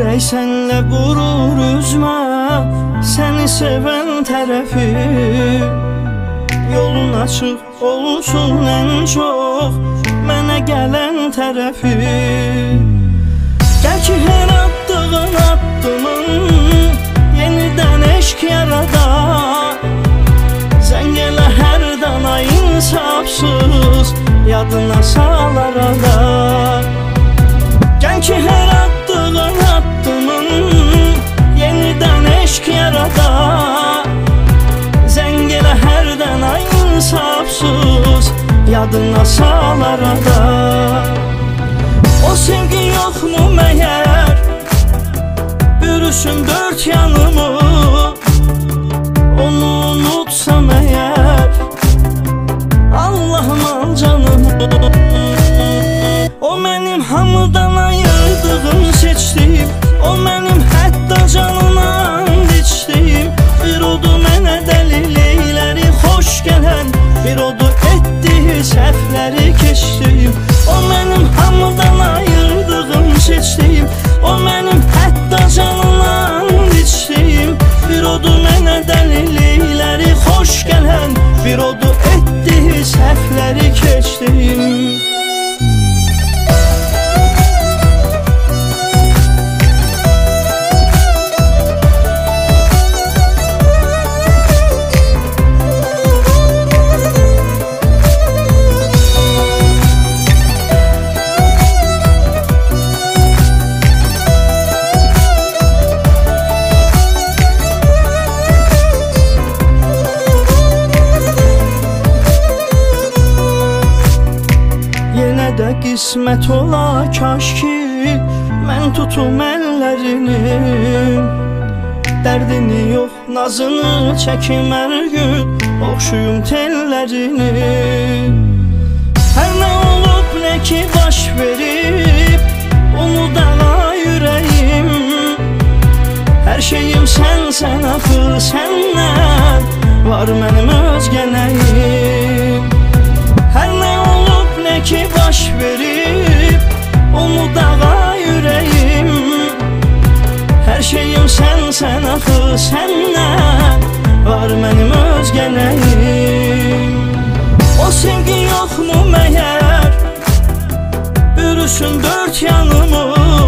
Gərək sənlə vurur üzmə, səni sevən tərəfi. Yolun açıq olsun ən çox mənə gələn tərəfi. Gəl ki hər attığın addımın yenidən eşq yarada. Zəng elə hər dana insafsız yadına sal arada. Gəl ki hər attığın addımın yenidən eşq yarada. Zəng elə hər dana insafsız yadına sal arada. O sevgi yoxmu məyər bürüsün dörd yanımı. Onu unutsam əgər Allah'ım al canımı. O mənim hamıdan ayırdığım seçdiyim, o mənim hətta canına içdiyim. Bir odu mənə dəlillikləri xoş gələn, bir odu etdiyi səhvləri keçdiyim. O mənim hamıdan ayırdığım seçdiyim, o mənim hətta canına içdiyim. Bir odu mənə dəlillikləri xoş gələn, bir odu etdiyi səhvləri keçdiyim. Yenə də qismət ola kaş ki mən tutum əllərini. Dərdini yox nazını çəkim hər gün, oxşuyum tellərini. Hər nə olub nə ki baş verib, unudağa ürəyim. Hər şeyim sənsən axı, səndən var mənim özgənəyim. Hər nə olub nə ki baş verib, unudağa ürəyim. Hər şeyim sənsən axı, səndən var mənim özgənəyim. O sevgi yoxmu məyər bürüsün dörd yanımı.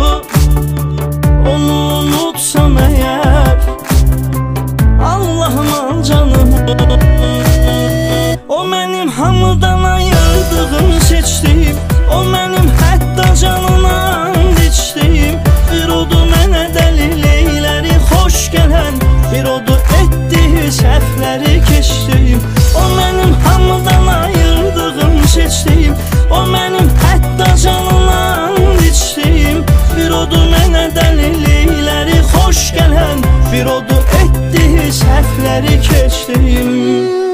Onu unutsam əgər Allah'ım al canımı. O mənim hamıdan ayırdığım seçdiyim, o mənim hətta canına içdiyim. Bir odu mənə dəlillikləri xoş gələn, bir odu etdiyi səhvləri keçdiyim. O mənim hamıdan ayırdığım seçdiyim, o mənim hətta canına içdiyim. Bir odu mənə dəlillikləri xoş gələn, bir odu etdiyi səhvləri keçdiyim.